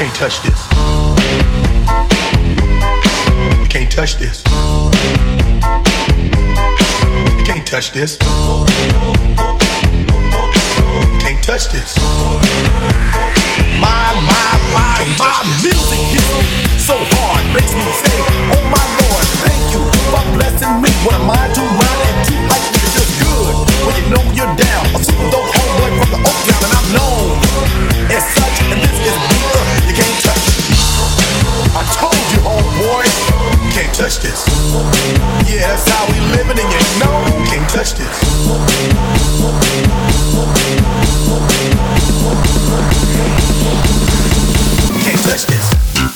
can't touch this. You can't touch this. You can't touch this. You can't touch this. My music hits me so hard, makes me say, oh my Lord, thank you for blessing me. What am I too loud and too hype? It's just good when you know you're down. A super dope homeboy from the Oak Town, and I'm known as such. And this is beat up, you can't touch it. I told you, homeboy, you can't touch this. Yeah, that's how we living, and you know you can't touch this. Can't touch this.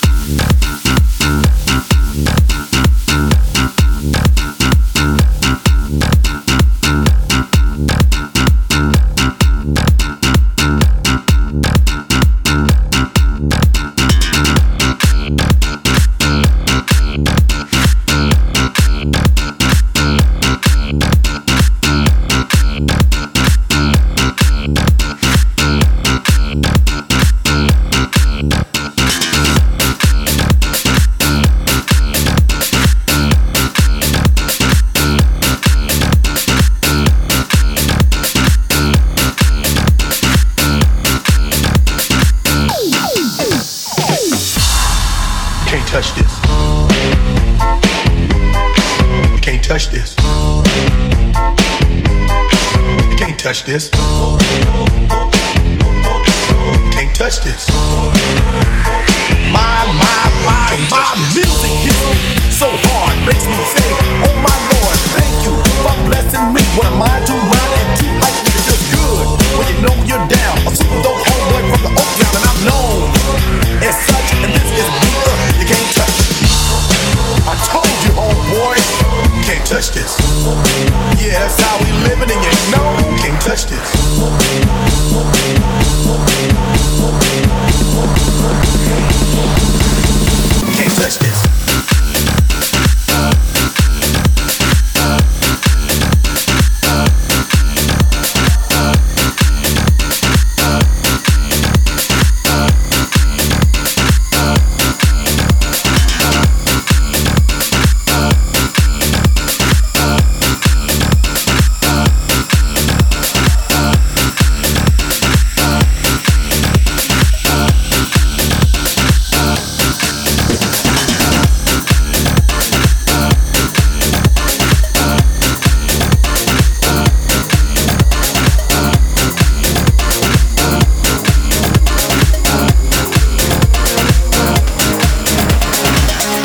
Touch this. You can't touch this. You can't touch this. You can't touch this. My music hits me so hard, makes me say, oh my Lord, thank you for blessing me. What am I to